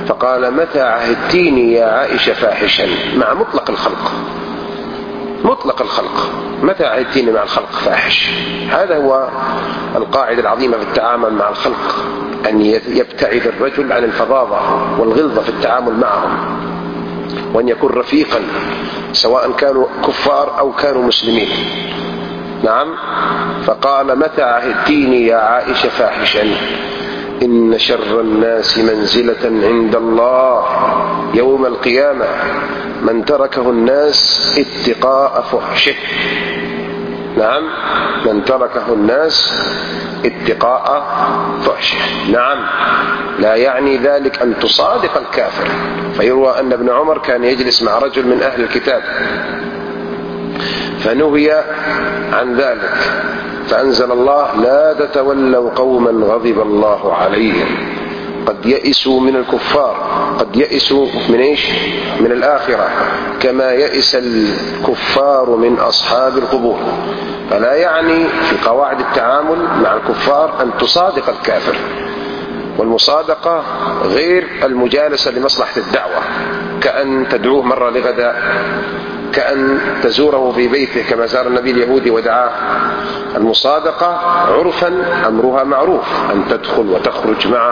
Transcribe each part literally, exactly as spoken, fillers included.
فقال متى عهدتيني يا عائشة فاحشا، مع مطلق الخلق، مطلق الخلق، متى عهدتيني مع الخلق فاحش. هذا هو القاعدة العظيمة في التعامل مع الخلق، أن يبتعد الرجل عن الفظاظة والغلظة في التعامل معهم، وأن يكون رفيقا سواء كانوا كفار أو كانوا مسلمين. نعم. فقال متى عهدتيني يا عائشة فاحشا، إن شر الناس منزلة عند الله يوم القيامة من تركه الناس اتقاء فحشه. نعم، من تركه الناس اتقاء فحشه. نعم، لا يعني ذلك أن تصادق الكافر. فيروى أن ابن عمر كان يجلس مع رجل من أهل الكتاب فنهي عن ذلك، فأنزل الله لا تتولوا قوما غضب الله عليهم قد يئسوا من الكفار، قد يئسوا من إيش؟ من الآخرة، كما يئس الكفار من أصحاب القبور. فلا يعني في قواعد التعامل مع الكفار أن تصادق الكافر، والمصادقة غير المجالسة لمصلحة الدعوة، كأن تدعوه مرة لغداء، كأن تزوره في بيته كما زار النبي اليهودي ودعاه. المصادقة عرفا أمرها معروف، أن تدخل وتخرج معه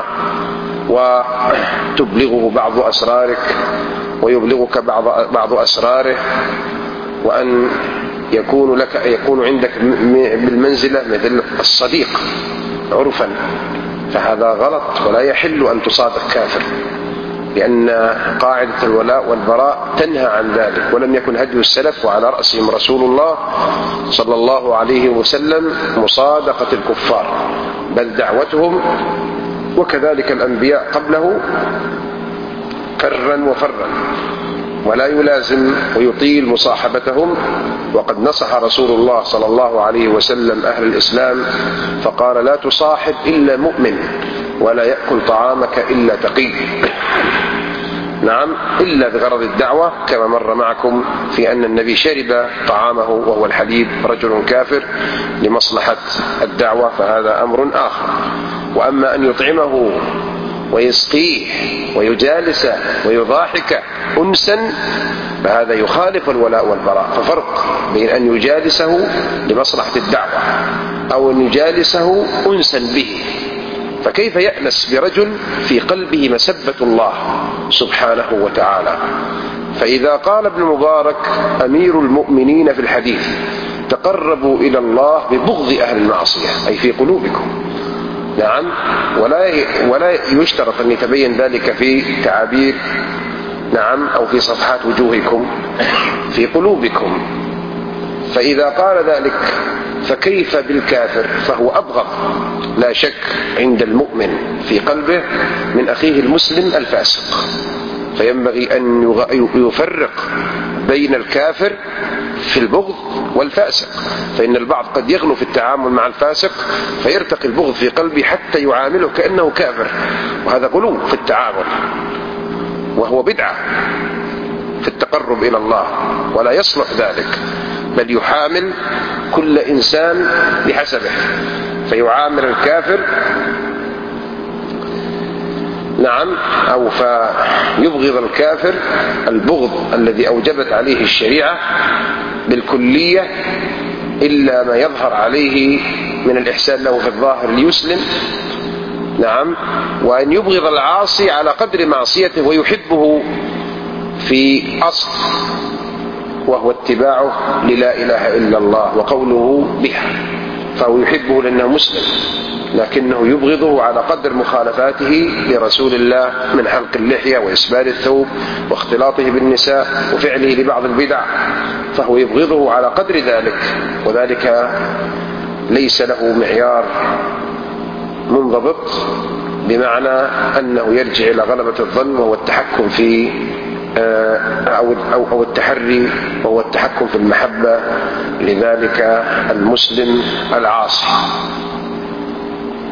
وتبلغه بعض أسرارك ويبلغك بعض بعض أسراره، وأن يكون لك يكون عندك بالمنزلة مثل الصديق عرفا. فهذا غلط، ولا يحل أن تصادق كافر، لأن قاعدة الولاء والبراء تنهى عن ذلك، ولم يكن هدي السلف وعلى رأسهم رسول الله صلى الله عليه وسلم مصادقة الكفار، بل دعوتهم، وكذلك الأنبياء قبله كرا وفرا، ولا يلازم ويطيل مصاحبتهم. وقد نصح رسول الله صلى الله عليه وسلم أهل الإسلام فقال لا تصاحب إلا مؤمن، ولا يأكل طعامك إلا تقي. نعم، إلا بغرض الدعوة، كما مر معكم في أن النبي شرب طعامه وهو الحليب رجل كافر لمصلحة الدعوة، فهذا أمر آخر. وأما أن يطعمه ويسقيه ويجالسه ويضاحك أنسا، فهذا يخالف الولاء والبراء. ففرق بين أن يجالسه لمصلحة الدعوة أو أن يجالسه أنسا به. فكيف يأنس برجل في قلبه مسبة الله سبحانه وتعالى؟ فإذا قال ابن المبارك أمير المؤمنين في الحديث تقربوا إلى الله ببغض أهل المعصية، أي في قلوبكم. نعم، ولا ولا يشترط أن يتبين ذلك في تعابير نعم أو في صفحات وجوهكم، في قلوبكم. فإذا قال ذلك فكيف بالكافر؟ فهو أبغض لا شك عند المؤمن في قلبه من أخيه المسلم الفاسق. فينبغي أن يفرق بين الكافر في البغض والفاسق، فإن البعض قد يغلو في التعامل مع الفاسق فيرتقي البغض في قلبه حتى يعامله كأنه كافر، وهذا غلو في التعامل، وهو بدعة في التقرب إلى الله، ولا يصلح ذلك. بل يحامل كل إنسان بحسبه، فيعامل الكافر نعم أو فيبغض الكافر البغض الذي أوجبت عليه الشريعة بالكلية، إلا ما يظهر عليه من الإحسان له في الظاهر ليسلم. نعم، وأن يبغض العاصي على قدر معصيته ويحبه في أصل، وهو اتباعه للا إله إلا الله وقوله بها، فهو يحبه لأنه مسلم، لكنه يبغضه على قدر مخالفاته لرسول الله من حلق اللحية وإسبال الثوب واختلاطه بالنساء وفعله لبعض البدع، فهو يبغضه على قدر ذلك، وذلك ليس له معيار منضبط، بمعنى أنه يرجع إلى غلبة الظن وهو التحكم في أو أو التحري، وهو التحكم في المحبة لذلك المسلم العاصي.